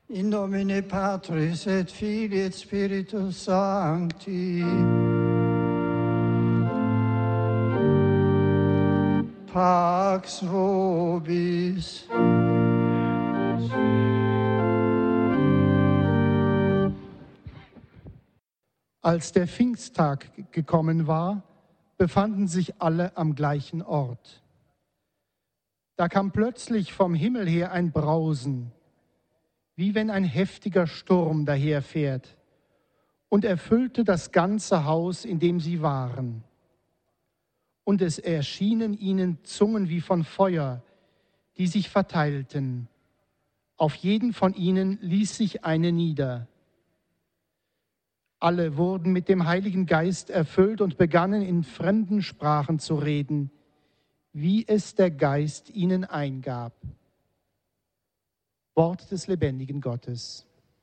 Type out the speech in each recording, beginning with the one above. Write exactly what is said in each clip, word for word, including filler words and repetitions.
In nomine Patris et Filii et Spiritus Sancti. Pax vobis. Als der Pfingsttag gekommen war, befanden sich alle am gleichen Ort. Da kam plötzlich vom Himmel her ein Brausen, wie wenn ein heftiger Sturm daherfährt, und erfüllte das ganze Haus, in dem sie waren. Und es erschienen ihnen Zungen wie von Feuer, die sich verteilten. Auf jeden von ihnen ließ sich eine nieder. Alle wurden mit dem Heiligen Geist erfüllt und begannen in fremden Sprachen zu reden, wie es der Geist ihnen eingab. Wort des lebendigen Gottes.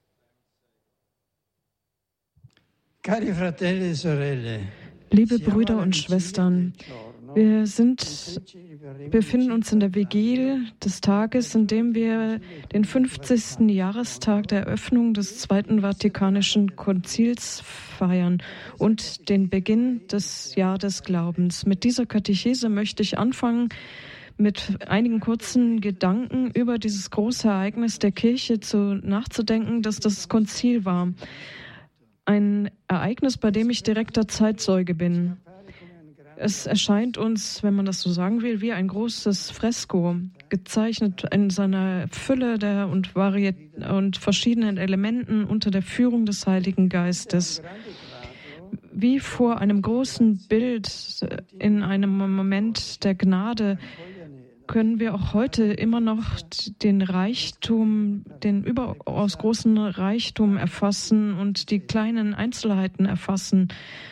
Cari fratelli e sorelle, Liebe Brüder und Schwestern, wir sind, befinden uns in der Vigil des Tages, in dem wir den fünfzigsten Jahrestag der Eröffnung des Zweiten Vatikanischen Konzils feiern und den Beginn des Jahr des Glaubens. Mit dieser Katechese möchte ich anfangen, mit einigen kurzen Gedanken über dieses große Ereignis der Kirche zu, nachzudenken, dass das Konzil war. Ein Ereignis, bei dem ich direkter Zeitzeuge bin. Es erscheint uns, wenn man das so sagen will, wie ein großes Fresko, gezeichnet in seiner Fülle der und, Variet- und verschiedenen Elementen unter der Führung des Heiligen Geistes. Wie vor einem großen Bild in einem Moment der Gnade können wir auch heute immer noch den Reichtum, den überaus großen Reichtum erfassen und die kleinen Einzelheiten erfassen.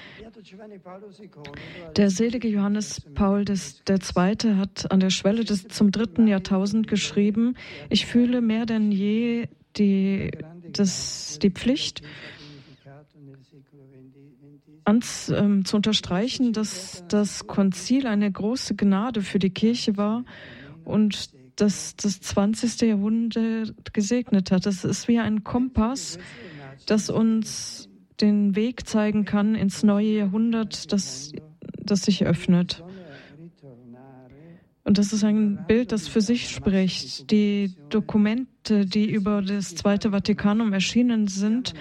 Der selige Johannes Paul der Zweite hat an der Schwelle des, zum dritten Jahrtausend geschrieben: Ich fühle mehr denn je die, das, die Pflicht, ans, ähm, zu unterstreichen, dass das Konzil eine große Gnade für die Kirche war und dass das zwanzigste Jahrhundert gesegnet hat. Das ist wie ein Kompass, das uns den Weg zeigen kann ins neue Jahrhundert, das, das sich öffnet. Und das ist ein Bild, das für sich spricht. Die Dokumente, die über das Zweite Vatikanum erschienen sind,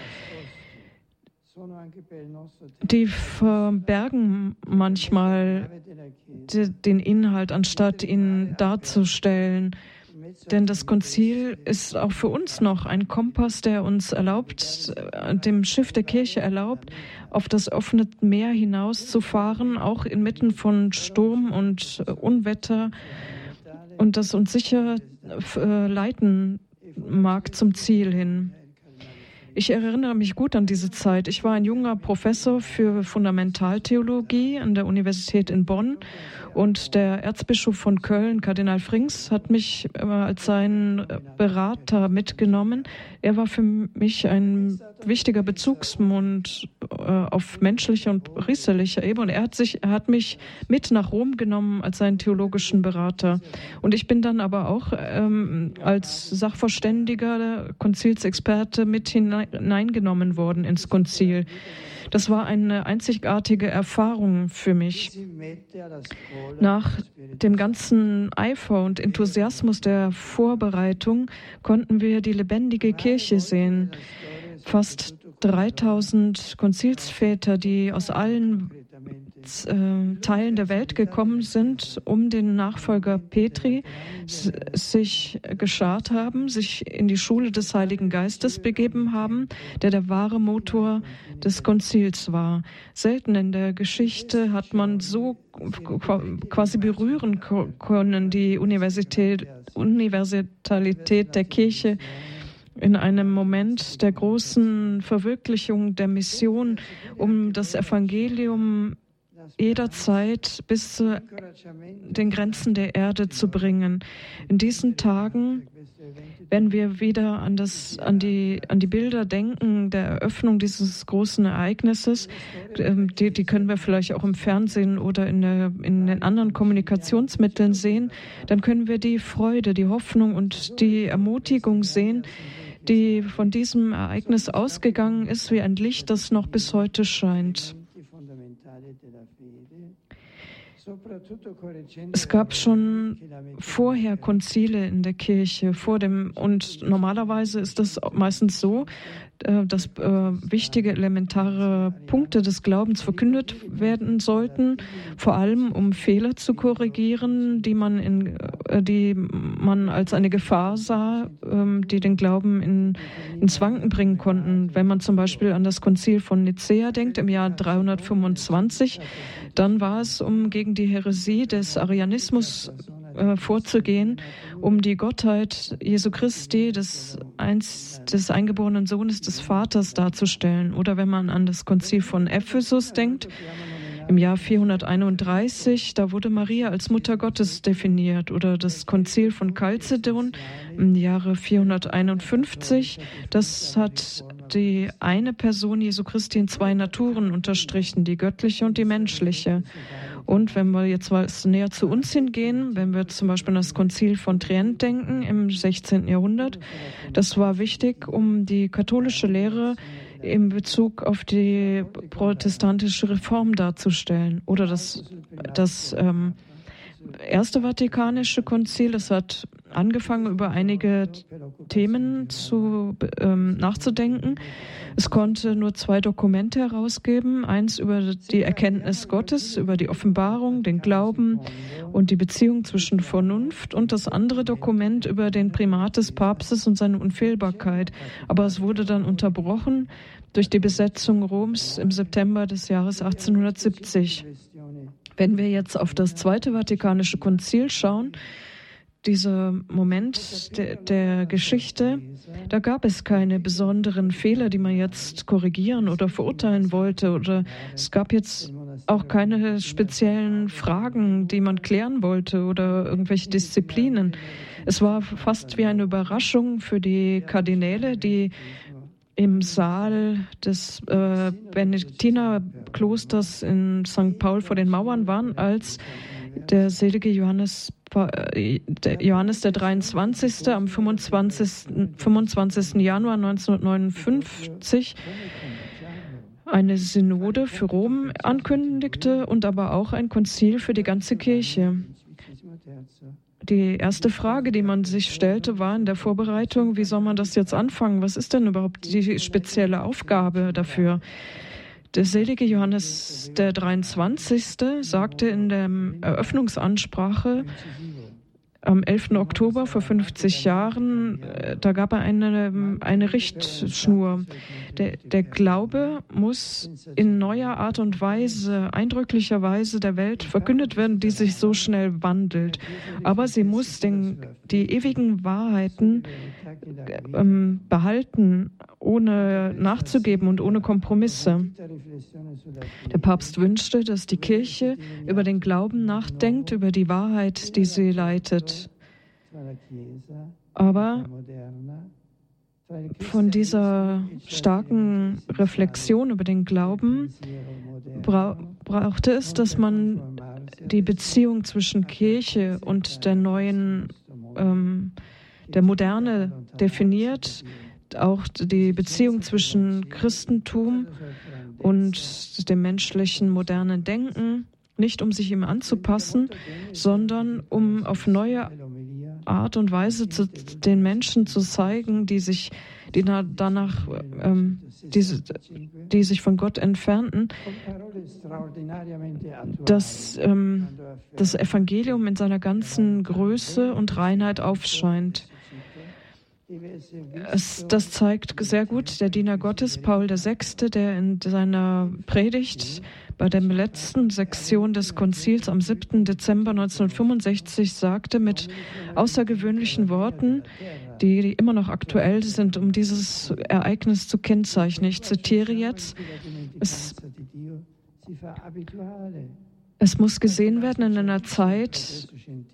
die verbergen manchmal den Inhalt, anstatt ihn darzustellen. Denn das Konzil ist auch für uns noch ein Kompass, der uns erlaubt, dem Schiff der Kirche erlaubt, auf das offene Meer hinauszufahren, auch inmitten von Sturm und Unwetter, und das uns sicher leiten mag zum Ziel hin. Ich erinnere mich gut an diese Zeit. Ich war ein junger Professor für Fundamentaltheologie an der Universität in Bonn, und der Erzbischof von Köln, Kardinal Frings, hat mich als sein Berater mitgenommen. Er war für mich ein wichtiger Bezugspunkt auf menschlicher und priesterlicher Ebene. Und er hat, sich, er hat mich mit nach Rom genommen als seinen theologischen Berater. Und ich bin dann aber auch ähm, als Sachverständiger, Konzilsexperte mit hineingenommen worden ins Konzil. Das war eine einzigartige Erfahrung für mich. Nach dem ganzen Eifer und Enthusiasmus der Vorbereitung konnten wir die lebendige Kirche sehen. Fast dreitausend Konzilsväter, die aus allen äh, Teilen der Welt gekommen sind, um den Nachfolger Petri s- sich geschart haben, sich in die Schule des Heiligen Geistes begeben haben, der der wahre Motor des Konzils war. Selten in der Geschichte hat man so quasi berühren können die Universität, Universalität der Kirche in einem Moment der großen Verwirklichung der Mission, um das Evangelium jederzeit bis zu den Grenzen der Erde zu bringen. In diesen Tagen, wenn wir wieder an, das, an, die, an die Bilder denken der Eröffnung dieses großen Ereignisses, die, die können wir vielleicht auch im Fernsehen oder in, der, in den anderen Kommunikationsmitteln sehen, dann können wir die Freude, die Hoffnung und die Ermutigung sehen, die von diesem Ereignis ausgegangen ist, wie ein Licht, das noch bis heute scheint. Es gab schon vorher Konzile in der Kirche, vor dem, und normalerweise ist das meistens so, dass äh, wichtige elementare Punkte des Glaubens verkündet werden sollten, vor allem um Fehler zu korrigieren, die man in, äh, die man als eine Gefahr sah, äh, die den Glauben in, ins Wanken bringen konnten. Wenn man zum Beispiel an das Konzil von Nicäa denkt im Jahr dreihundertfünfundzwanzig, dann war es, um gegen die Häresie des Arianismus äh, vorzugehen, um die Gottheit Jesu Christi, des, einst, des eingeborenen Sohnes des Vaters, darzustellen. Oder wenn man an das Konzil von Ephesus denkt, im Jahr vierhunderteinunddreißig, da wurde Maria als Mutter Gottes definiert. Oder das Konzil von Chalcedon im Jahre vierhunderteinundfünfzig, das hat die eine Person Jesu Christi in zwei Naturen unterstrichen, die göttliche und die menschliche. Und wenn wir jetzt mal näher zu uns hingehen, wenn wir zum Beispiel an das Konzil von Trient denken im sechzehnten Jahrhundert, das war wichtig, um die katholische Lehre in Bezug auf die protestantische Reform darzustellen. Oder das, das ähm, Erste Vatikanische Konzil, das hat angefangen, über einige Themen zu, ähm, nachzudenken. Es konnte nur zwei Dokumente herausgeben, eins über die Erkenntnis Gottes, über die Offenbarung, den Glauben und die Beziehung zwischen Vernunft, und das andere Dokument über den Primat des Papstes und seine Unfehlbarkeit. Aber es wurde dann unterbrochen durch die Besetzung Roms im September des Jahres achtzehnhundertsiebzig. Wenn wir jetzt auf das Zweite Vatikanische Konzil schauen, dieser Moment de, der Geschichte, da gab es keine besonderen Fehler, die man jetzt korrigieren oder verurteilen wollte, oder es gab jetzt auch keine speziellen Fragen, die man klären wollte, oder irgendwelche Disziplinen. Es war fast wie eine Überraschung für die Kardinäle, die im Saal des äh, Benediktinerklosters in Sankt Paul vor den Mauern waren, als der selige Johannes, äh, der Johannes der dreiundzwanzigste am fünfundzwanzigsten Januar neunzehnhundertneunundfünfzig eine Synode für Rom ankündigte und aber auch ein Konzil für die ganze Kirche. Die erste Frage, die man sich stellte, war in der Vorbereitung, wie soll man das jetzt anfangen? Was ist denn überhaupt die spezielle Aufgabe dafür? Der selige Johannes der dreiundzwanzigste sagte in der Eröffnungsansprache am elften Oktober vor fünfzig Jahren, da gab er eine, eine Richtschnur. Der, der Glaube muss in neuer Art und Weise, eindrücklicher Weise der Welt verkündet werden, die sich so schnell wandelt. Aber sie muss den, die ewigen Wahrheiten ähm, behalten, ohne nachzugeben und ohne Kompromisse. Der Papst wünschte, dass die Kirche über den Glauben nachdenkt, über die Wahrheit, die sie leitet. Aber von dieser starken Reflexion über den Glauben bra- brauchte es, dass man die Beziehung zwischen Kirche und der neuen, ähm, der Moderne definiert, auch die Beziehung zwischen Christentum und dem menschlichen modernen Denken, nicht um sich ihm anzupassen, sondern um auf neue Art und Weise zu den Menschen zu zeigen, die sich, die na, danach, ähm, die, die sich von Gott entfernten, dass ähm, das Evangelium in seiner ganzen Größe und Reinheit aufscheint. Es, das zeigt sehr gut der Diener Gottes, Paul der Sechste, der in seiner Predigt bei der letzten Sektion des Konzils am siebten Dezember neunzehnhundertfünfundsechzig sagte, mit außergewöhnlichen Worten, die, die immer noch aktuell sind, um dieses Ereignis zu kennzeichnen. Ich zitiere jetzt, es, es muss gesehen werden in einer Zeit,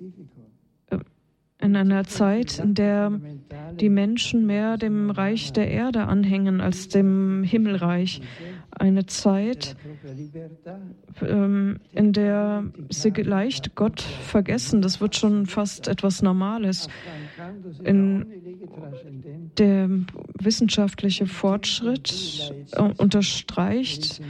in einer Zeit, in der die Menschen mehr dem Reich der Erde anhängen als dem Himmelreich. Eine Zeit, ähm, in der sie leicht Gott vergessen. Das wird schon fast etwas Normales. in der wissenschaftliche Fortschritt unterstreicht,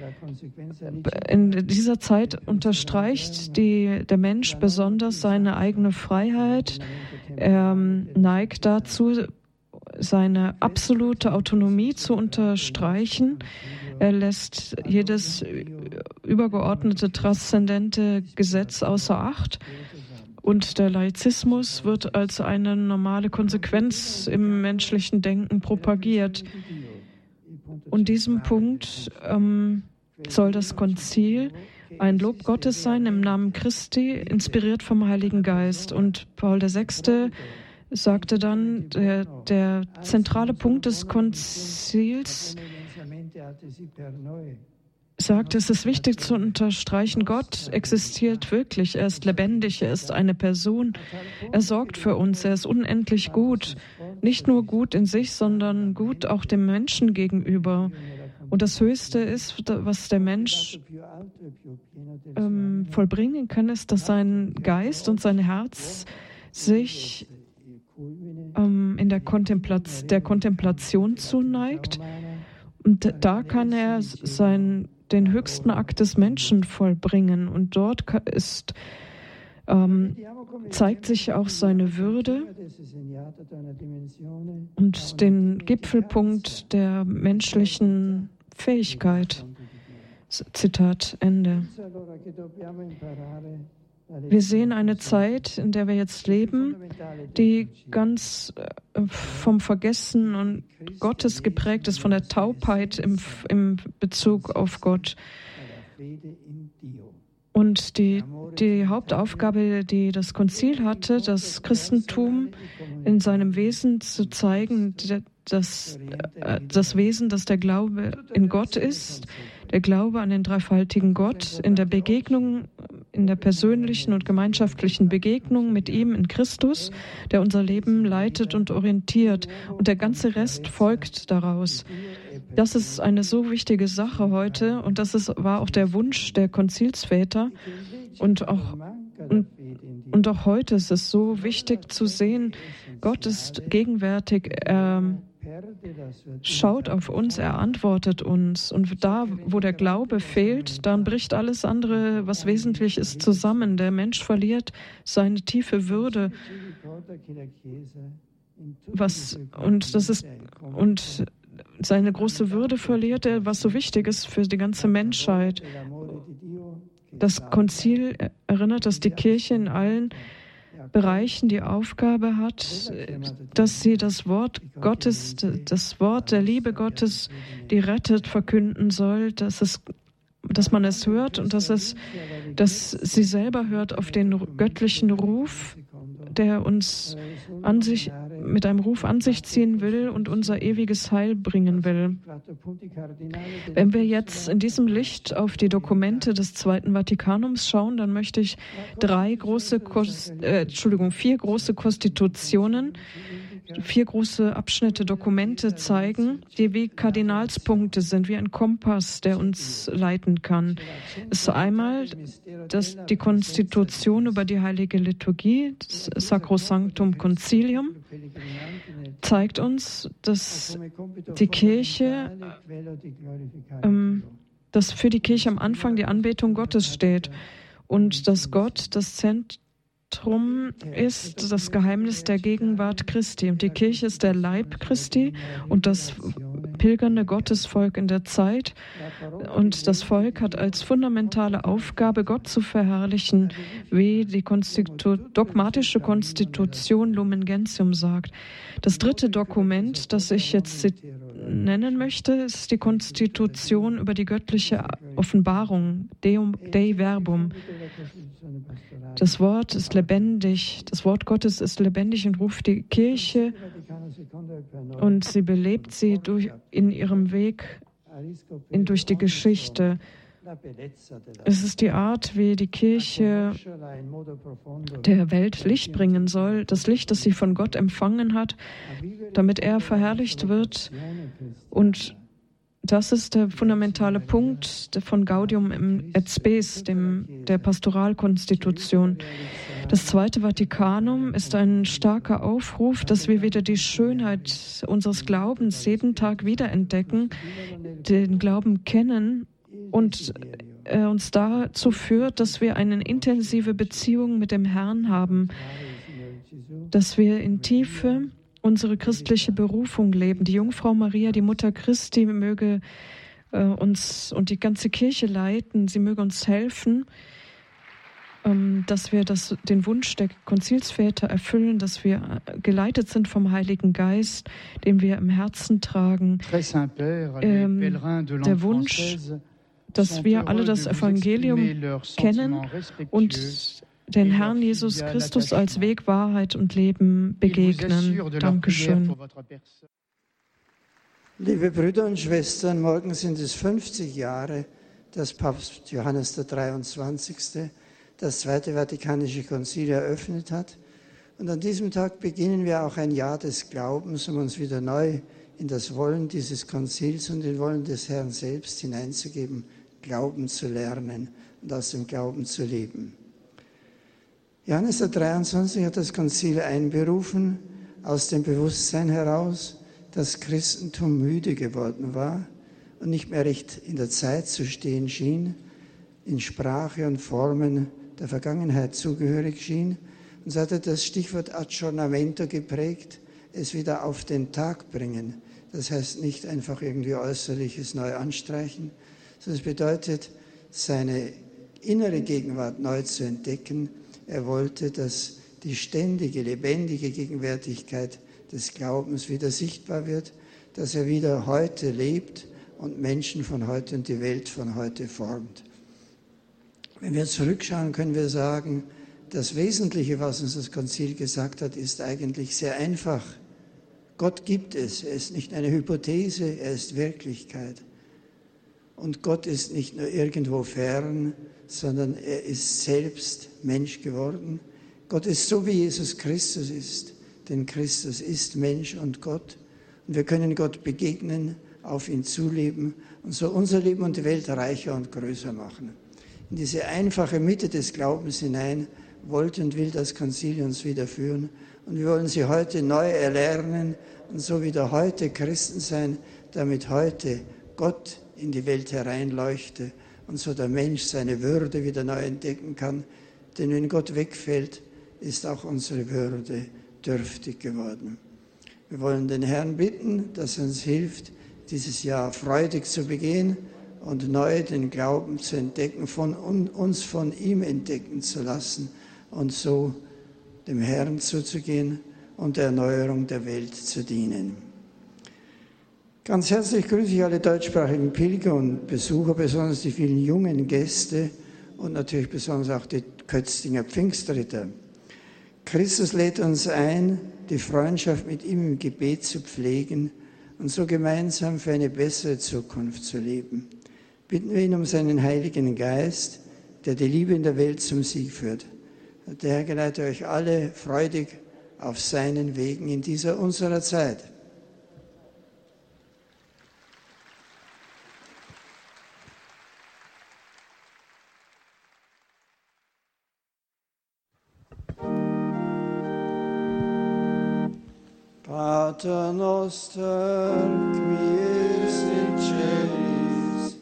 in dieser Zeit unterstreicht die, der Mensch besonders seine eigene Freiheit. Er neigt dazu, seine absolute Autonomie zu unterstreichen. Er lässt jedes übergeordnete, transzendente Gesetz außer Acht. Und der Laizismus wird als eine normale Konsequenz im menschlichen Denken propagiert. Und diesem Punkt ähm, soll das Konzil ein Lob Gottes sein im Namen Christi, inspiriert vom Heiligen Geist. Und Paul der Sechste sagte dann, der, der zentrale Punkt des Konzils sagt, es ist wichtig zu unterstreichen, Gott existiert wirklich, er ist lebendig, er ist eine Person, er sorgt für uns, er ist unendlich gut, nicht nur gut in sich, sondern gut auch dem Menschen gegenüber. Und das Höchste ist, was der Mensch ähm, vollbringen kann, ist, dass sein Geist und sein Herz sich ähm, in der, Kontempla- der Kontemplation zuneigt. Und da kann er sein, den höchsten Akt des Menschen vollbringen. Und dort ist, ähm, zeigt sich auch seine Würde und den Gipfelpunkt der menschlichen Fähigkeit. Zitat Ende. Wir sehen eine Zeit, in der wir jetzt leben, die ganz vom Vergessen und Gottes geprägt ist, von der Taubheit im, im Bezug auf Gott. Und die, die Hauptaufgabe, die das Konzil hatte, das Christentum in seinem Wesen zu zeigen, das, das Wesen, dass der Glaube in Gott ist, der Glaube an den dreifaltigen Gott, in der Begegnung, in der persönlichen und gemeinschaftlichen Begegnung mit ihm in Christus, der unser Leben leitet und orientiert. Und der ganze Rest folgt daraus. Das ist eine so wichtige Sache heute und das ist, war auch der Wunsch der Konzilsväter. Und auch, und, und auch heute ist es so wichtig zu sehen, Gott ist gegenwärtig, er schaut auf uns, er antwortet uns. Und da, wo der Glaube fehlt, dann bricht alles andere, was wesentlich ist, zusammen. Der Mensch verliert seine tiefe Würde. Was, und das ist, und seine große Würde verliert er, was so wichtig ist für die ganze Menschheit. Das Konzil erinnert, dass die Kirche in allen Bereichen die Aufgabe hat, dass sie das Wort Gottes, das Wort der Liebe Gottes, die rettet, verkünden soll, dass es, dass man es hört und dass es, dass sie selber hört auf den göttlichen Ruf, der uns an sich, mit einem Ruf an sich ziehen will und unser ewiges Heil bringen will. Wenn wir jetzt in diesem Licht auf die Dokumente des Zweiten Vatikanums schauen, dann möchte ich drei große, äh, Entschuldigung, vier große Konstitutionen, vier große Abschnitte, Dokumente zeigen, die wie Kardinalspunkte sind, wie ein Kompass, der uns leiten kann. Es ist einmal das, die Konstitution über die Heilige Liturgie, das Sacrosanctum Concilium, zeigt uns, dass die Kirche, ähm, dass für die Kirche am Anfang die Anbetung Gottes steht und dass Gott das Zentrum Drum ist das Geheimnis der Gegenwart Christi. Und die Kirche ist der Leib Christi und das pilgernde Gottesvolk in der Zeit. Und das Volk hat als fundamentale Aufgabe, Gott zu verherrlichen, wie die Konstitu- dogmatische Konstitution Lumen Gentium sagt. Das dritte Dokument, das ich jetzt nennen möchte, ist die Konstitution über die göttliche Offenbarung, Deum, Dei Verbum. Das Wort ist lebendig, das Wort Gottes ist lebendig und ruft die Kirche und sie belebt sie durch, in ihrem Weg in, durch die Geschichte. Es ist die Art, wie die Kirche der Welt Licht bringen soll, das Licht, das sie von Gott empfangen hat, damit er verherrlicht wird und Das ist der fundamentale Punkt von Gaudium et Spes, dem, der Pastoralkonstitution. Das Zweite Vatikanum ist ein starker Aufruf, dass wir wieder die Schönheit unseres Glaubens jeden Tag wiederentdecken, den Glauben kennen und äh, uns dazu führt, dass wir eine intensive Beziehung mit dem Herrn haben, dass wir in Tiefe unsere christliche Berufung leben. Die Jungfrau Maria, die Mutter Christi, möge äh, uns und die ganze Kirche leiten. Sie möge uns helfen, ähm, dass wir das, den Wunsch der Konzilsväter erfüllen, dass wir geleitet sind vom Heiligen Geist, den wir im Herzen tragen. Ähm, der Wunsch, dass wir alle das Evangelium kennen und den Herrn Jesus Christus als Weg, Wahrheit und Leben begegnen. Dankeschön. Liebe Brüder und Schwestern, morgen sind es fünfzig Jahre, dass Papst Johannes der dreiundzwanzigste das Zweite Vatikanische Konzil eröffnet hat. Und an diesem Tag beginnen wir auch ein Jahr des Glaubens, um uns wieder neu in das Wollen dieses Konzils und den Wollen des Herrn selbst hineinzugeben, Glauben zu lernen und aus dem Glauben zu leben. Johannes der dreiundzwanzigste hat das Konzil einberufen aus dem Bewusstsein heraus, dass Christentum müde geworden war und nicht mehr recht in der Zeit zu stehen schien, in Sprache und Formen der Vergangenheit zugehörig schien. Und so hat er das Stichwort Aggiornamento geprägt, es wieder auf den Tag bringen. Das heißt nicht einfach irgendwie Äußerliches neu anstreichen, sondern es bedeutet, seine innere Gegenwart neu zu entdecken. Er wollte, dass die ständige, lebendige Gegenwärtigkeit des Glaubens wieder sichtbar wird, dass er wieder heute lebt und Menschen von heute und die Welt von heute formt. Wenn wir zurückschauen, können wir sagen, das Wesentliche, was uns das Konzil gesagt hat, ist eigentlich sehr einfach. Gott gibt es. Er ist nicht eine Hypothese, er ist Wirklichkeit. Und Gott ist nicht nur irgendwo fern, sondern er ist selbst Mensch geworden. Gott ist so, wie Jesus Christus ist, denn Christus ist Mensch und Gott. Und wir können Gott begegnen, auf ihn zuleben und so unser Leben und die Welt reicher und größer machen. In diese einfache Mitte des Glaubens hinein wollte und will das Konzil uns wieder führen. Und wir wollen sie heute neu erlernen und so wieder heute Christen sein, damit heute Gott in die Welt hereinleuchte und so der Mensch seine Würde wieder neu entdecken kann. Denn wenn Gott wegfällt, ist auch unsere Würde dürftig geworden. Wir wollen den Herrn bitten, dass er uns hilft, dieses Jahr freudig zu begehen und neu den Glauben zu entdecken, von uns von ihm entdecken zu lassen und so dem Herrn zuzugehen und der Erneuerung der Welt zu dienen. Ganz herzlich grüße ich alle deutschsprachigen Pilger und Besucher, besonders die vielen jungen Gäste und natürlich besonders auch die Kötztinger Pfingstritter. Christus lädt uns ein, die Freundschaft mit ihm im Gebet zu pflegen und so gemeinsam für eine bessere Zukunft zu leben. Bitten wir ihn um seinen Heiligen Geist, der die Liebe in der Welt zum Sieg führt. Der Herr geleite euch alle freudig auf seinen Wegen in dieser unserer Zeit. Pater noster, qui es in celis,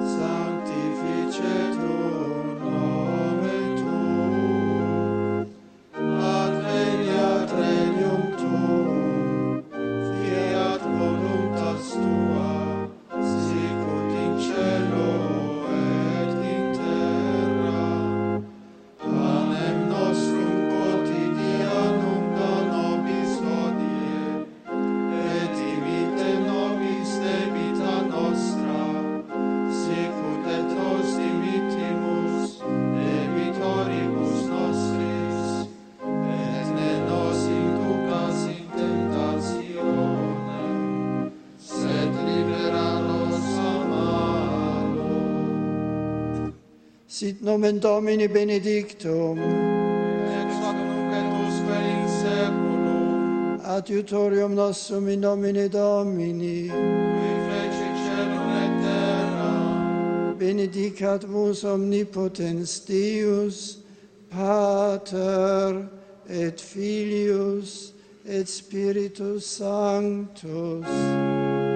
sanctificetur nomen tuum, adveniat regnum tuum, fiat voluntas tua, sicut in cielo et in terra. Panem nostrum quotidianum da nobis hodie, et dimitte nobis debita nostra, sicut et nos dimittimus debitoribus nostris, et ne nos inducas in tentationem, sed libera nos a malo. Sit nomen Domini benedictum, ex hoc nunc et usque in seculum, adiutorium nostrum in nomine Domini, qui fecit caelum benedicat vos omnipotens Deus, Pater et Filius et Spiritus Sanctus.